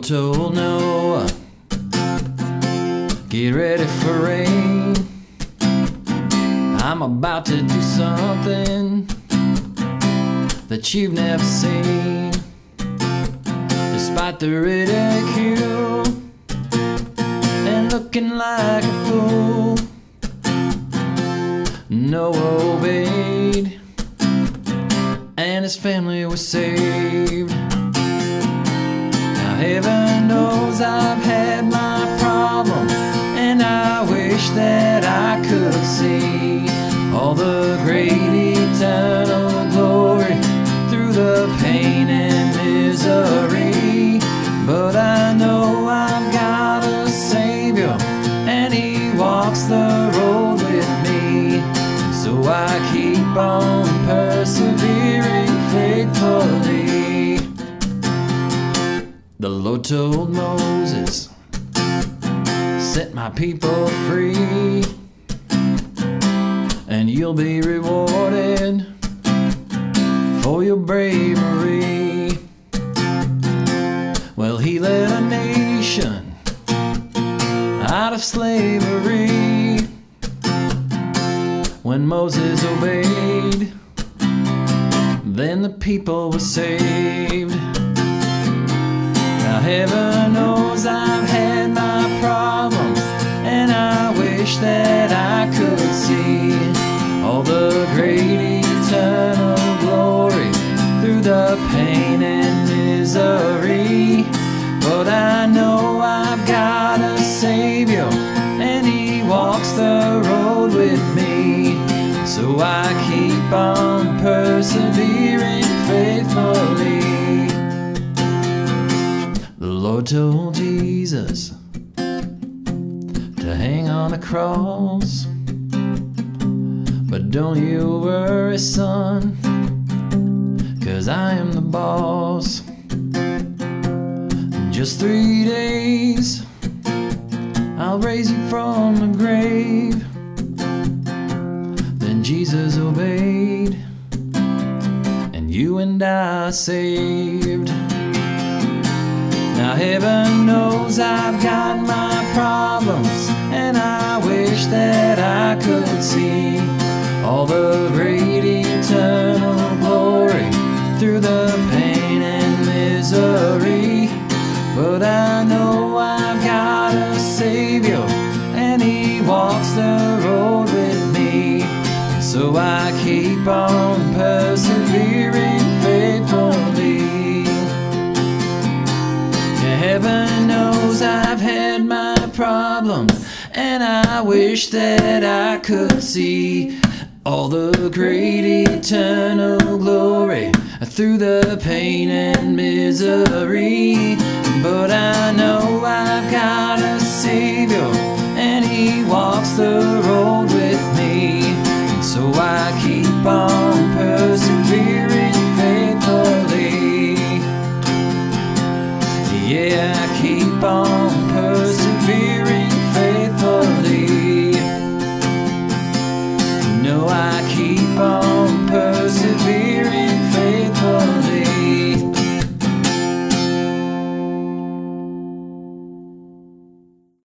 Lord told Noah, get ready for rain. I'm about to do something that you've never seen. Despite the ridicule and looking like a fool, Noah obeyed and his family was saved. Now heaven knows I've had my problems, and I wish that I could see all the great eternal glory through the pain and misery. But I know I've got a Savior, and He walks the road with me. So I keep on persevering faithfully. The Lord told Moses, set my people free, and you'll be rewarded for your bravery. Well, He led a nation out of slavery. When Moses obeyed, then the people were saved. Now heaven knows I've had my problems, and I wish that I could see all the great eternal glory through the pain and misery. But I know I've got a Savior, and He walks the road with me. So I keep on persevering faithfully. The Lord told Jesus to hang on the cross, but don't you worry, son, 'cause I am the boss. In just 3 days I'll raise you from the grave. Then Jesus obeyed, and you and I are saved. Now heaven knows I've got my problems, and I wish that I could see all the great eternal glory through the pain and misery. But I know I've got a Savior, and He walks the road with me. So I keep on persevering faithfully. Heaven knows I've had my problems, and I wish that I could see all the great eternal glory through the pain and misery. But I know I've got a Savior, and He walks the road with me. So I keep on